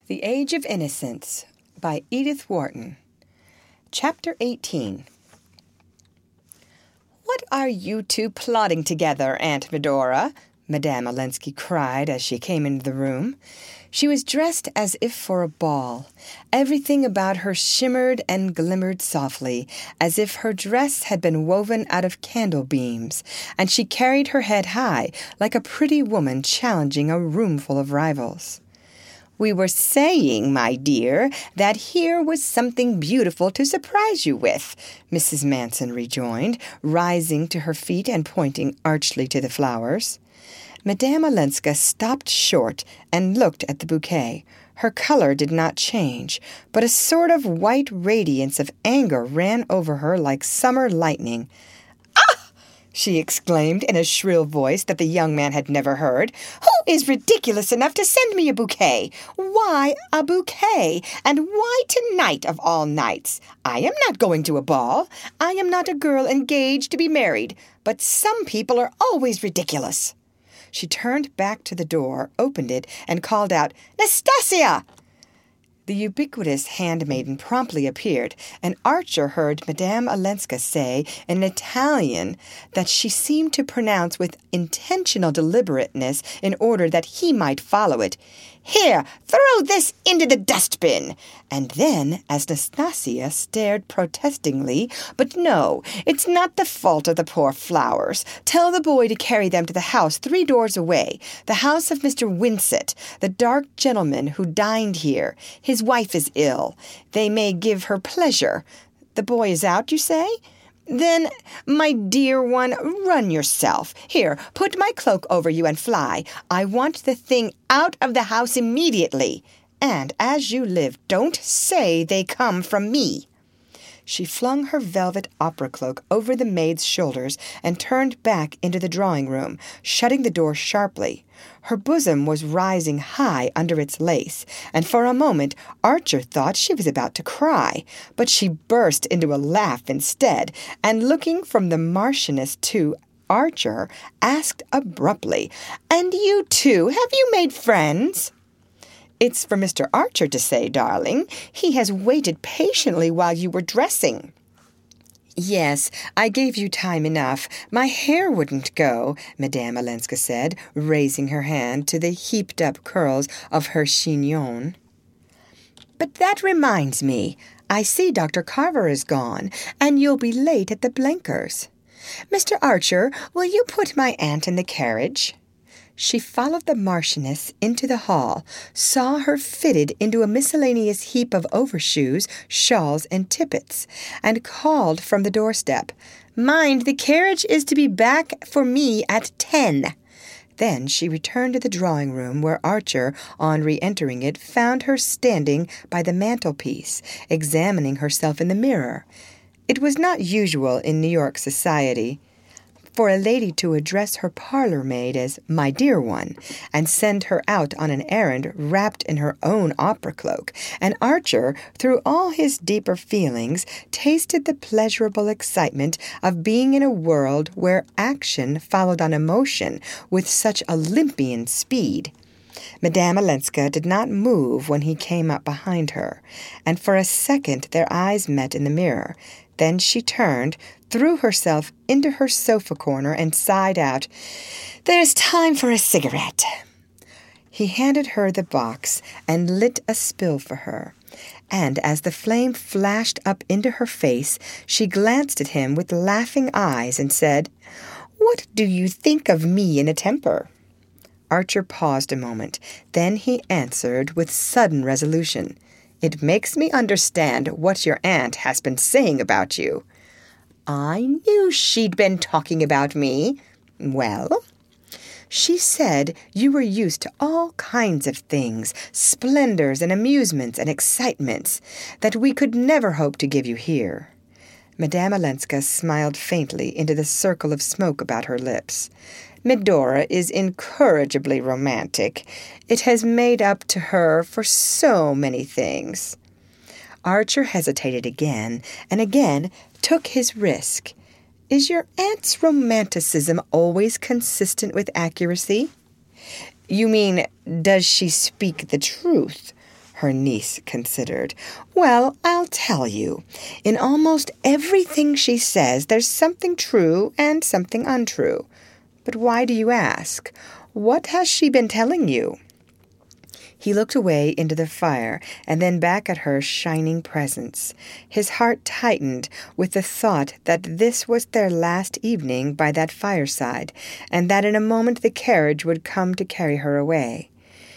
The Age of Innocence by Edith Wharton. Chapter 18. "What are you two plotting together, Aunt Medora?" Madame Olenski cried as she came into the room. She was dressed as if for a ball. Everything about her shimmered and glimmered softly, as if her dress had been woven out of candle beams, and she carried her head high, like a pretty woman challenging a roomful of rivals. "We were saying, my dear, that here was something beautiful to surprise you with," Mrs. Manson rejoined, rising to her feet and pointing archly to the flowers. Madame Olenska stopped short and looked at the bouquet. Her color did not change, but a sort of white radiance of anger ran over her like summer lightning. "Ah!" she exclaimed in a shrill voice that the young man had never heard. "Who is ridiculous enough to send me a bouquet? Why a bouquet? And why tonight of all nights? I am not going to a ball. I am not a girl engaged to be married. But some people are always ridiculous." She turned back to the door, opened it, and called out, "Nastasia!" The ubiquitous handmaiden promptly appeared, and Archer heard Madame Olenska say in Italian that she seemed to pronounce with intentional deliberateness in order that he might follow it, "Here, throw this into the dustbin." And then, as Nastasia stared protestingly, "But no, it's not the fault of the poor flowers. Tell the boy to carry them to the house 3 doors away, the house of Mr. Winsett, the dark gentleman who dined here. His wife is ill. They may give her pleasure. The boy is out, you say? Then, my dear one, run yourself. Here, put my cloak over you and fly. I want the thing out of the house immediately. And as you live, don't say they come from me." She flung her velvet opera cloak over the maid's shoulders and turned back into the drawing-room, shutting the door sharply. Her bosom was rising high under its lace, and for a moment Archer thought she was about to cry, but she burst into a laugh instead, and looking from the Marchioness to Archer, asked abruptly, "And you two, have you made friends?" "It's for Mr. Archer to say, darling. He has waited patiently while you were dressing." "Yes, I gave you time enough. My hair wouldn't go," Madame Olenska said, raising her hand to the heaped-up curls of her chignon. "But that reminds me. I see Dr. Carver is gone, and you'll be late at the Blenkers'. Mr. Archer, will you put my aunt in the carriage?" She followed the Marchioness into the hall, saw her fitted into a miscellaneous heap of overshoes, shawls, and tippets, and called from the doorstep, "Mind, the carriage is to be back for me at 10. Then she returned to the drawing-room, where Archer, on re-entering it, found her standing by the mantelpiece, examining herself in the mirror. It was not usual in New York society for a lady to address her parlour-maid as "my dear one," and send her out on an errand wrapped in her own opera cloak, and Archer, through all his deeper feelings, tasted the pleasurable excitement of being in a world where action followed on emotion with such Olympian speed. Madame Olenska did not move when he came up behind her, and for a second their eyes met in the mirror. Then she turned, threw herself into her sofa corner, and sighed out, "There's time for a cigarette." He handed her the box and lit a spill for her, and as the flame flashed up into her face, she glanced at him with laughing eyes and said, "What do you think of me in a temper?" Archer paused a moment. Then he answered with sudden resolution, "It makes me understand what your aunt has been saying about you." "I knew she'd been talking about me." "Well?" "She said you were used to all kinds of things, splendors and amusements and excitements, that we could never hope to give you here." Madame Olenska smiled faintly into the circle of smoke about her lips. "Medora is incorrigibly romantic. It has made up to her for so many things." Archer hesitated again, and again took his risk. "Is your aunt's romanticism always consistent with accuracy?" "You mean, does she speak the truth?" Her niece considered. Well, I'll tell you. In almost everything she says, there's something true and something untrue. But why do you ask? What has she been telling you? He looked away into the fire and then back at her shining presence. His heart tightened with the thought that this was their last evening by that fireside, and that in a moment the carriage would come to carry her away.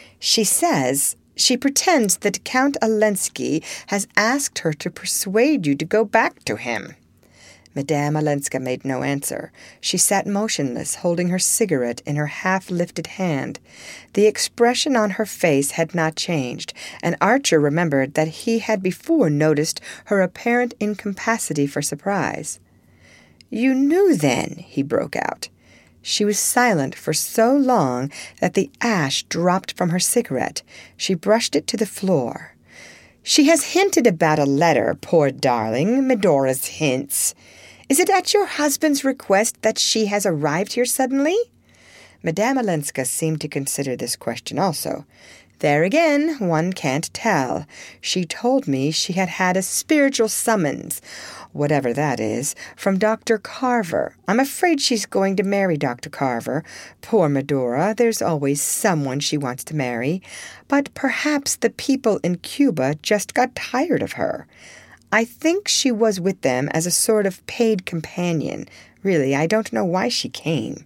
She pretends that Count Olenski has asked her to persuade you to go back to him. Madame Olenska made no answer. She sat motionless, holding her cigarette in her half-lifted hand. The expression on her face had not changed, and Archer remembered that he had before noticed her apparent incapacity for surprise. "You knew, then," he broke out. She was silent for so long that the ash dropped from her cigarette. She brushed it to the floor. "She has hinted about a letter, poor darling, Medora's hints. Is it at your husband's request that she has arrived here suddenly?" Madame Olenska seemed to consider this question also. "There again, one can't tell. She told me she had had a spiritual summons, whatever that is, from Dr. Carver. I'm afraid she's going to marry Dr. Carver. Poor Medora, there's always someone she wants to marry. But perhaps the people in Cuba just got tired of her. I think she was with them as a sort of paid companion. Really, I don't know why she came."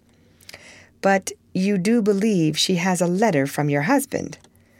"But you do believe she has a letter from your husband?"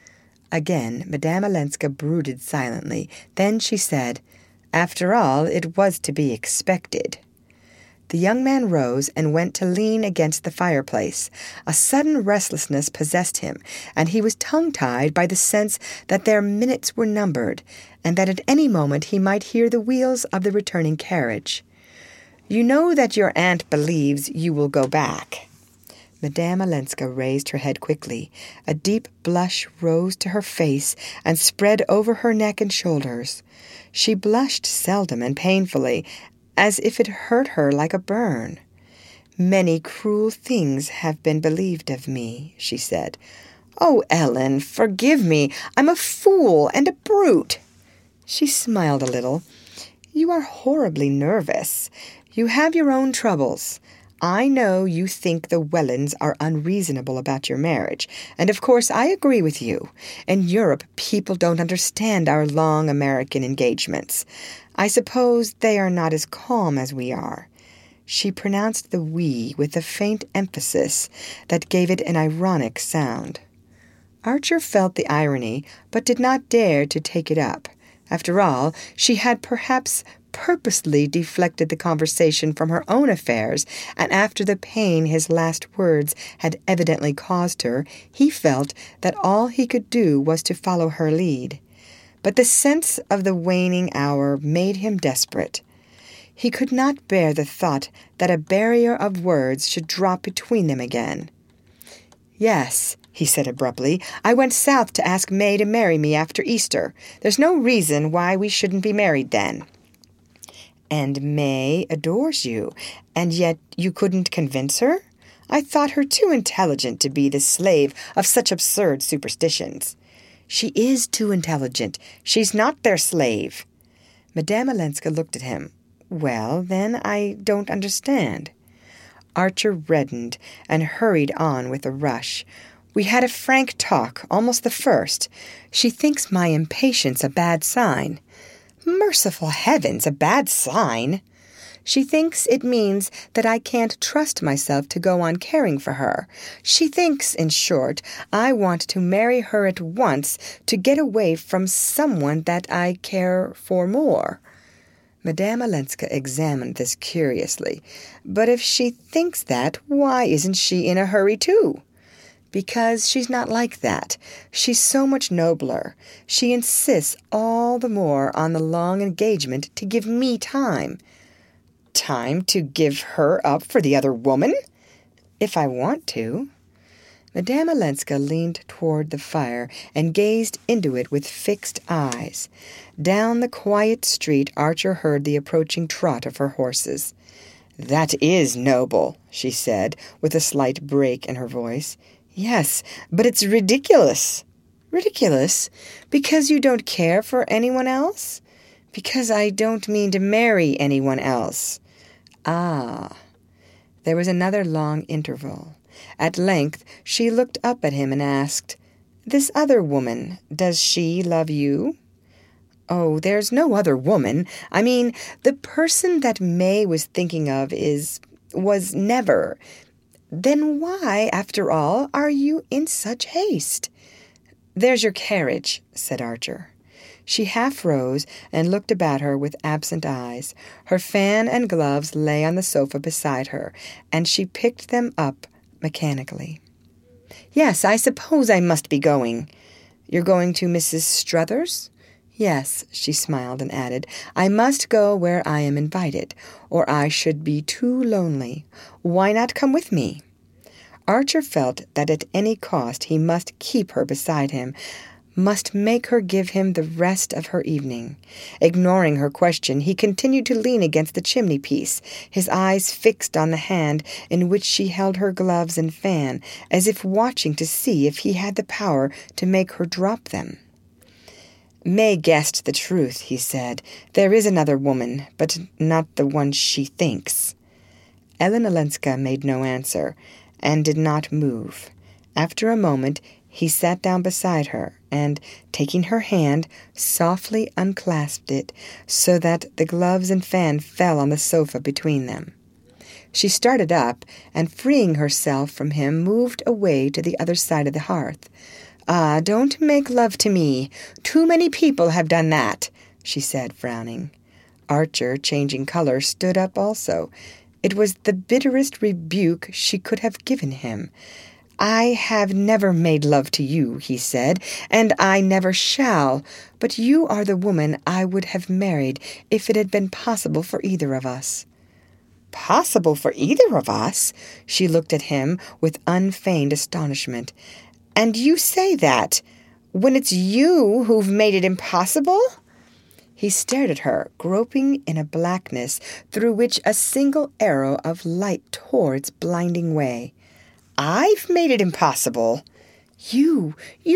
Again, Madame Olenska brooded silently. Then she said, "After all, it was to be expected." The young man rose and went to lean against the fireplace. A sudden restlessness possessed him, and he was tongue-tied by the sense that their minutes were numbered, and that at any moment he might hear the wheels of the returning carriage. "You know that your aunt believes you will go back." Madame Olenska raised her head quickly. A deep blush rose to her face and spread over her neck and shoulders. She blushed seldom and painfully, as if it hurt her like a burn. "Many cruel things have been believed of me," she said. "Oh, Ellen, forgive me. I'm a fool and a brute." She smiled a little. "You are horribly nervous. You have your own troubles. I know you think the Wellens are unreasonable about your marriage, and of course I agree with you. In Europe, people don't understand our long American engagements. I suppose they are not as calm as we are." She pronounced the "we" with a faint emphasis that gave it an ironic sound. Archer felt the irony, but did not dare to take it up. After all, she had perhaps purposely deflected the conversation from her own affairs, and after the pain his last words had evidently caused her, he felt that all he could do was to follow her lead. But the sense of the waning hour made him desperate. He could not bear the thought that a barrier of words should drop between them again. "Yes," he said abruptly, "I went south to ask May to marry me after Easter. There's no reason why we shouldn't be married then." "And May adores you, and yet you couldn't convince her? I thought her too intelligent to be the slave of such absurd superstitions." "She is too intelligent. She's not their slave." Madame Olenska looked at him. "Well, then, I don't understand." Archer reddened and hurried on with a rush. "We had a frank talk, almost the first. She thinks my impatience a bad sign." "Merciful heavens, a bad sign!" "She thinks it means that I can't trust myself to go on caring for her. She thinks, in short, I want to marry her at once to get away from someone that I care for more." Madame Olenska examined this curiously. "But if she thinks that, why isn't she in a hurry too?" "Because she's not like that. She's so much nobler. She insists all the more on the long engagement to give me time." "Time to give her up for the other woman?" "If I want to." Madame Olenska leaned toward the fire and gazed into it with fixed eyes. Down the quiet street Archer heard the approaching trot of her horses. "That is noble," she said, with a slight break in her voice. "Yes, but it's ridiculous." Ridiculous? Because you don't care for anyone else? Because I don't mean to marry anyone else. Ah. There was another long interval. At length she looked up at him and asked, "This other woman, does she love you?" "Oh, there's no other woman. I mean, the person that May was thinking of was never. Then why, after all, are you in such haste?" "There's your carriage," said Archer. She half rose and looked about her with absent eyes. Her fan and gloves lay on the sofa beside her, and she picked them up mechanically. "Yes, I suppose I must be going." "You're going to Mrs. Struthers?" "Yes," she smiled and added, "I must go where I am invited, or I should be too lonely. Why not come with me?" Archer felt that at any cost he must keep her beside him, must make her give him the rest of her evening. Ignoring her question, he continued to lean against the chimney-piece, his eyes fixed on the hand in which she held her gloves and fan, as if watching to see if he had the power to make her drop them. "May guessed the truth," he said. "There is another woman, but not the one she thinks." Ellen Olenska made no answer, and did not move. After a moment, he sat down beside her, and, taking her hand, softly unclasped it, so that the gloves and fan fell on the sofa between them. She started up, and freeing herself from him, moved away to the other side of the hearth. "Ah, don't make love to me. Too many people have done that," she said, frowning. Archer, changing color, stood up also. It was the bitterest rebuke she could have given him. "I have never made love to you," he said, "and I never shall, but you are the woman I would have married if it had been possible for either of us." "Possible for either of us?" She looked at him with unfeigned astonishment. "And you say that when it's you who've made it impossible?" He stared at her, groping in a blackness through which a single arrow of light tore its blinding way. "I've made it impossible?" You,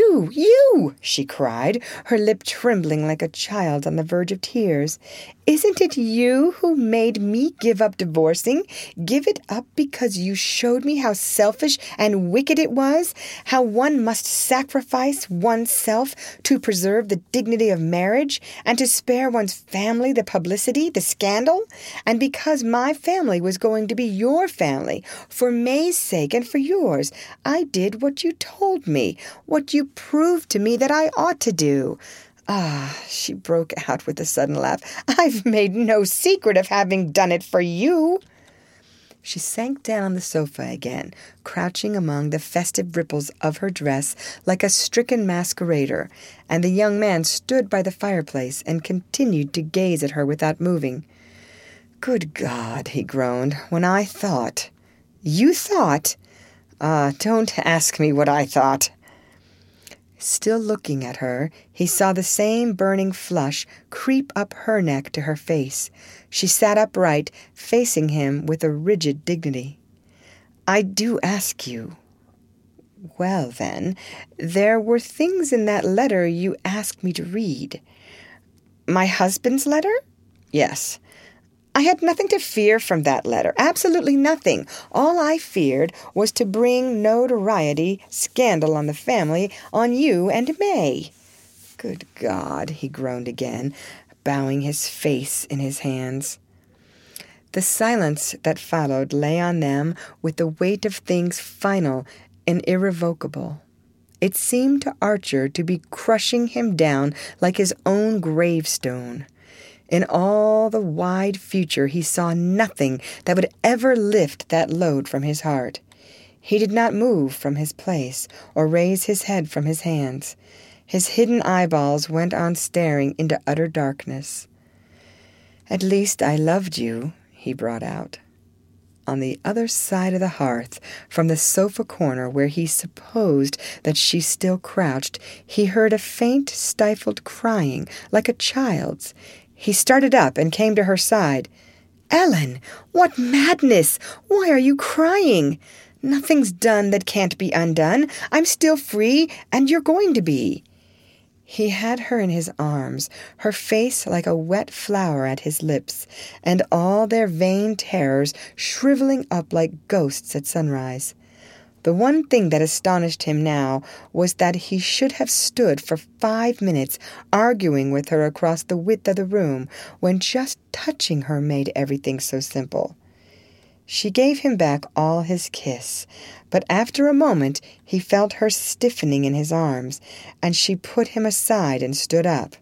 she cried, her lip trembling like a child on the verge of tears. "Isn't it you who made me give up divorcing? Give it up because you showed me how selfish and wicked it was, how one must sacrifice oneself to preserve the dignity of marriage, and to spare one's family the publicity, the scandal? And because my family was going to be your family, for May's sake and for yours, I did what you told me, what you proved to me that I ought to do. Ah," she broke out with a sudden laugh, "I've made no secret of having done it for you." She sank down on the sofa again, crouching among the festive ripples of her dress like a stricken masquerader, and the young man stood by the fireplace and continued to gaze at her without moving. "Good God," he groaned, "when I thought—" "You thought?" Don't ask me what I thought." Still looking at her, he saw the same burning flush creep up her neck to her face. She sat upright, facing him with a rigid dignity. "I do ask you." "Well, then, there were things in that letter you asked me to read." "My husband's letter?" "Yes." "I had nothing to fear from that letter, absolutely nothing. All I feared was to bring notoriety, scandal on the family, on you and May." "Good God," he groaned again, bowing his face in his hands. The silence that followed lay on them with the weight of things final and irrevocable. It seemed to Archer to be crushing him down like his own gravestone. In all the wide future he saw nothing that would ever lift that load from his heart. He did not move from his place or raise his head from his hands. His hidden eyeballs went on staring into utter darkness. "At least I loved you," he brought out. On the other side of the hearth, from the sofa corner where he supposed that she still crouched, he heard a faint, stifled crying, like a child's. He started up and came to her side. "Ellen, what madness! Why are you crying?" Nothing's done that can't be undone. I'm still free, and you're going to be." He had her in his arms, her face like a wet flower at his lips, and all their vain terrors shriveling up like ghosts at sunrise. The one thing that astonished him now was that he should have stood for 5 minutes arguing with her across the width of the room when just touching her made everything so simple. She gave him back all his kiss, but after a moment he felt her stiffening in his arms, and she put him aside and stood up.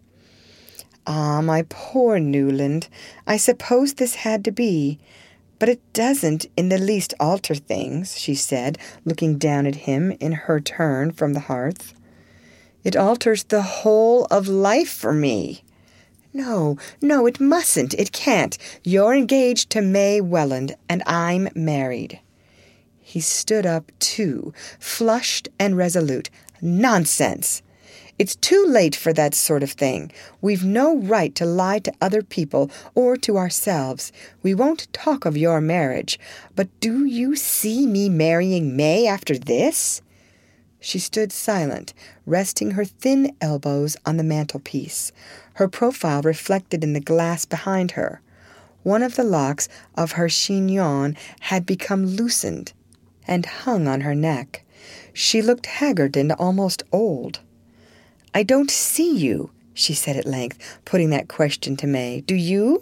"Ah, my poor Newland, I suppose this had to be. But it doesn't in the least alter things," she said, looking down at him in her turn from the hearth. "It alters the whole of life for me." No, it mustn't. It can't. You're engaged to May Welland, and I'm married." He stood up, too, flushed and resolute. "Nonsense! It's too late for that sort of thing. We've no right to lie to other people or to ourselves. We won't talk of your marriage. But do you see me marrying May after this?" She stood silent, resting her thin elbows on the mantelpiece, her profile reflected in the glass behind her. One of the locks of her chignon had become loosened and hung on her neck. She looked haggard and almost old. "I don't see you," she said at length, putting that question to May. "Do you?"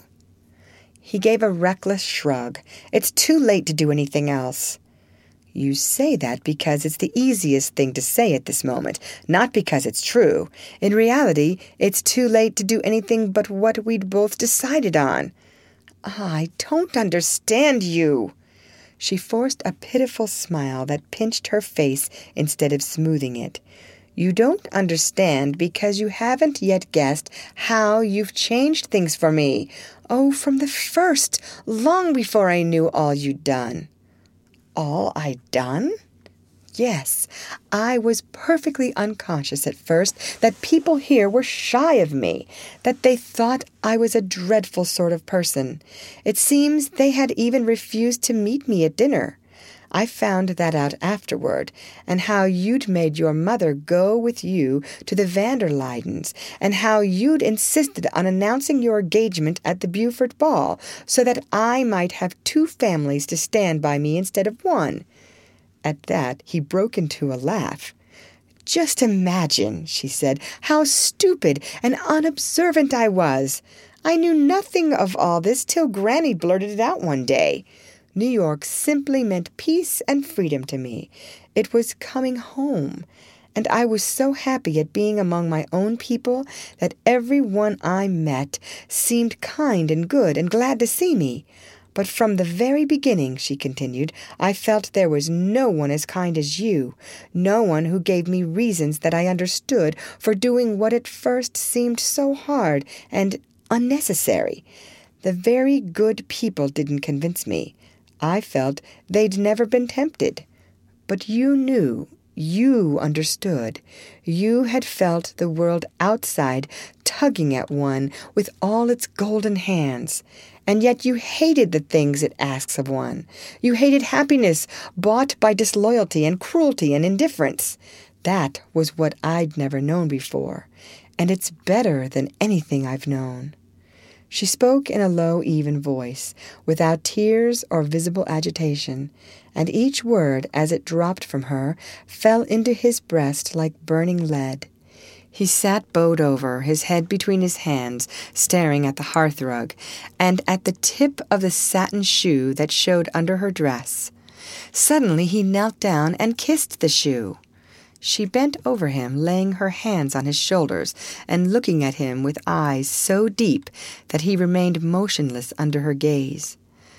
He gave a reckless shrug. "It's too late to do anything else." "You say that because it's the easiest thing to say at this moment, not because it's true. In reality, it's too late to do anything but what we'd both decided on." "I don't understand you." She forced a pitiful smile that pinched her face instead of smoothing it. "You don't understand because you haven't yet guessed how you've changed things for me. Oh, from the first, long before I knew all you'd done." "All I'd done?" "Yes, I was perfectly unconscious at first that people here were shy of me, that they thought I was a dreadful sort of person. It seems they had even refused to meet me at dinner. I found that out afterward, and how you'd made your mother go with you to the van der Luydens, and how you'd insisted on announcing your engagement at the Beaufort ball, so that I might have 2 families to stand by me instead of 1. At that he broke into a laugh. "Just imagine," she said, "how stupid and unobservant I was. I knew nothing of all this till Granny blurted it out one day. New York simply meant peace and freedom to me. It was coming home. And I was so happy at being among my own people that every one I met seemed kind and good and glad to see me. But from the very beginning," she continued, "I felt there was no one as kind as you, no one who gave me reasons that I understood for doing what at first seemed so hard and unnecessary. The very good people didn't convince me. I felt they'd never been tempted. But you knew, you understood. You had felt the world outside tugging at one with all its golden hands. And yet you hated the things it asks of one. You hated happiness bought by disloyalty and cruelty and indifference. That was what I'd never known before, and it's better than anything I've known." She spoke in a low, even voice, without tears or visible agitation, and each word, as it dropped from her, fell into his breast like burning lead. He sat bowed over, his head between his hands, staring at the hearthrug, and at the tip of the satin shoe that showed under her dress. Suddenly he knelt down and kissed the shoe. She bent over him, laying her hands on his shoulders and looking at him with eyes so deep that he remained motionless under her gaze.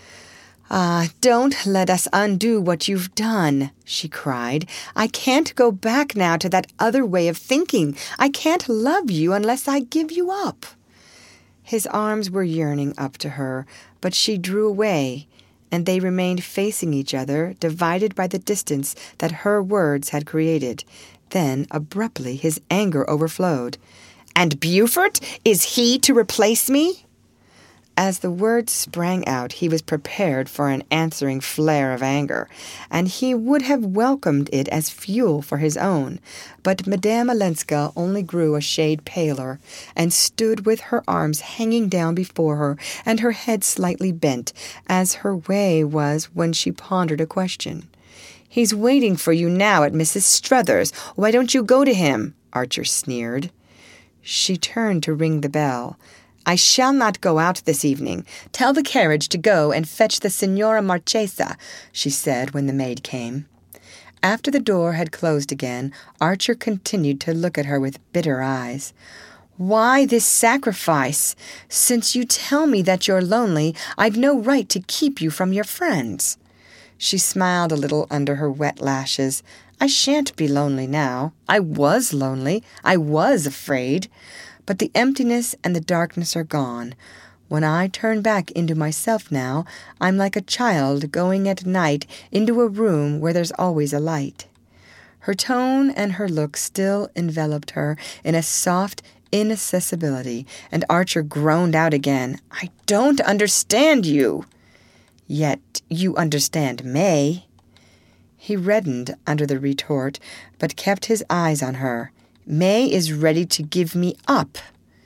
"Ah, don't let us undo what you've done," she cried. "I can't go back now to that other way of thinking. I can't love you unless I give you up." His arms were yearning up to her, but she drew away, and they remained facing each other, divided by the distance that her words had created. Then, abruptly, his anger overflowed. "And Beaufort? Is he to replace me?" As the words sprang out, he was prepared for an answering flare of anger, and he would have welcomed it as fuel for his own. But Madame Olenska only grew a shade paler, and stood with her arms hanging down before her and her head slightly bent, as her way was when she pondered a question. "He's waiting for you now at Mrs. Struthers. Why don't you go to him?" Archer sneered. She turned to ring the bell. "I shall not go out this evening. Tell the carriage to go and fetch the Signora Marchesa," she said when the maid came. After the door had closed again, Archer continued to look at her with bitter eyes. "Why this sacrifice? Since you tell me that you're lonely, I've no right to keep you from your friends." She smiled a little under her wet lashes. "I shan't be lonely now. I was lonely. I was afraid. But the emptiness and the darkness are gone. When I turn back into myself now, I'm like a child going at night into a room where there's always a light." Her tone and her look still enveloped her in a soft inaccessibility, and Archer groaned out again, "I don't understand you." "Yet you understand May." He reddened under the retort, but kept his eyes on her. "May is ready to give me up."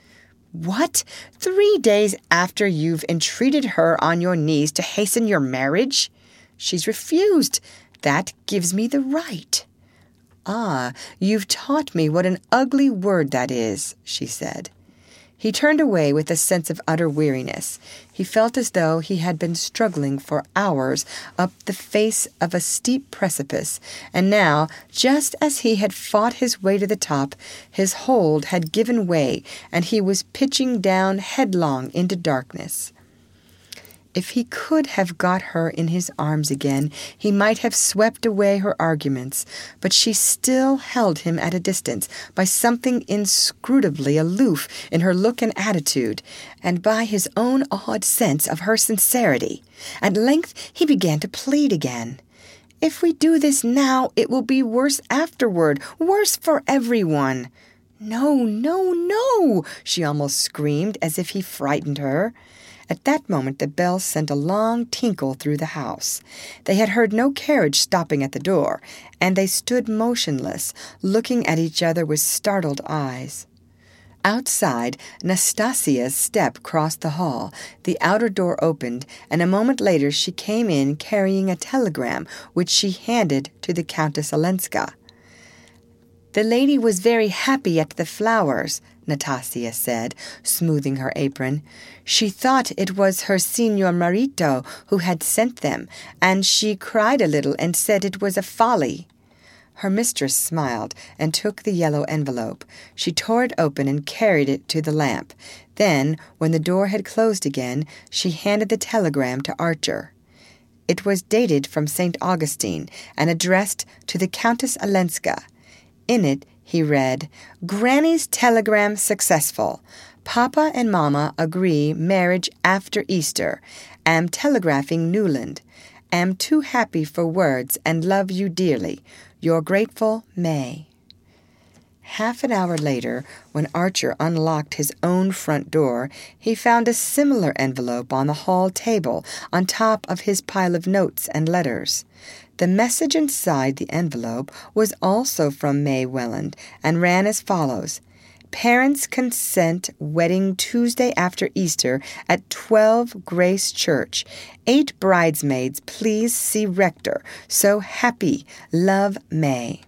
"What? 3 days after you've entreated her on your knees to hasten your marriage?" "She's refused. That gives me the right." "Ah, you've taught me what an ugly word that is," she said. He turned away with a sense of utter weariness. He felt as though he had been struggling for hours up the face of a steep precipice, and now, just as he had fought his way to the top, his hold had given way, and he was pitching down headlong into darkness. If he could have got her in his arms again, he might have swept away her arguments, but she still held him at a distance by something inscrutably aloof in her look and attitude, and by his own odd sense of her sincerity. At length he began to plead again. "If we do this now, it will be worse afterward, worse for everyone." "No, no, no!" she almost screamed, as if he frightened her. At that moment the bell sent a long tinkle through the house. They had heard no carriage stopping at the door, and they stood motionless, looking at each other with startled eyes. Outside, Nastasia's step crossed the hall, the outer door opened, and a moment later she came in carrying a telegram, which she handed to the Countess Olenska. "The lady was very happy at the flowers," Nastasia said, smoothing her apron. "She thought it was her Signor Marito who had sent them, and she cried a little and said it was a folly." Her mistress smiled and took the yellow envelope. She tore it open and carried it to the lamp. Then, when the door had closed again, she handed the telegram to Archer. It was dated from St. Augustine and addressed to the Countess Olenska. In it, he read, "Granny's telegram successful. Papa and Mama agree marriage after Easter. Am telegraphing Newland. Am too happy for words and love you dearly. Your grateful May." Half an hour later, when Archer unlocked his own front door, he found a similar envelope on the hall table on top of his pile of notes and letters. The message inside the envelope was also from May Welland and ran as follows: "Parents consent wedding Tuesday after Easter at 12 Grace Church. 8 bridesmaids, please see rector. So happy. Love, May."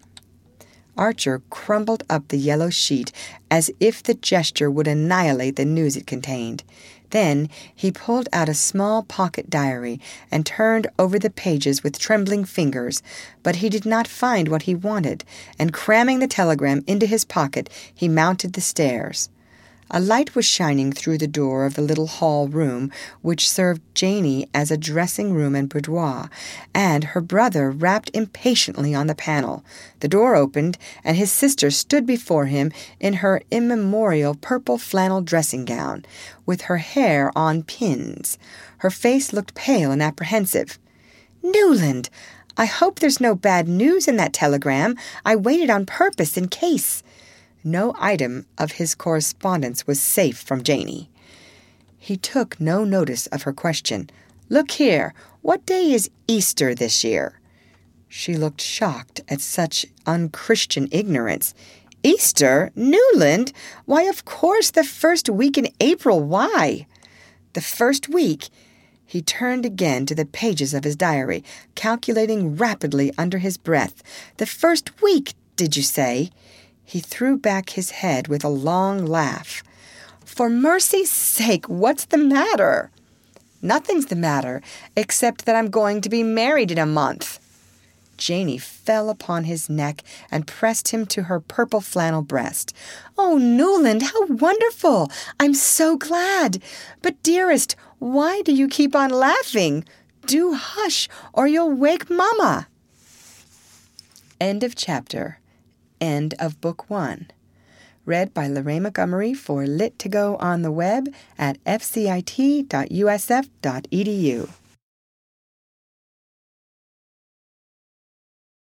Archer crumpled up the yellow sheet as if the gesture would annihilate the news it contained. Then he pulled out a small pocket diary and turned over the pages with trembling fingers, but he did not find what he wanted, and cramming the telegram into his pocket, he mounted the stairs. A light was shining through the door of the little hall room, which served Janey as a dressing room and boudoir, and her brother rapped impatiently on the panel. The door opened, and his sister stood before him in her immemorial purple flannel dressing gown, with her hair on pins. Her face looked pale and apprehensive. "Newland, I hope there's no bad news in that telegram. I waited on purpose in case." No item of his correspondence was safe from Janey. He took no notice of her question. "Look here, what day is Easter this year?" She looked shocked at such unchristian ignorance. "Easter? Newland? Why, of course, the first week in April. Why?" "The first week?" He turned again to the pages of his diary, calculating rapidly under his breath. "The first week, did you say?" He threw back his head with a long laugh. "For mercy's sake, what's the matter?" "Nothing's the matter, except that I'm going to be married in a month." Janey fell upon his neck and pressed him to her purple flannel breast. "Oh, Newland, how wonderful! I'm so glad! But, dearest, why do you keep on laughing? Do hush, or you'll wake Mama." End of chapter. End of Book 1. Read by Lorraine Montgomery for Lit2Go on the web at fcit.usf.edu.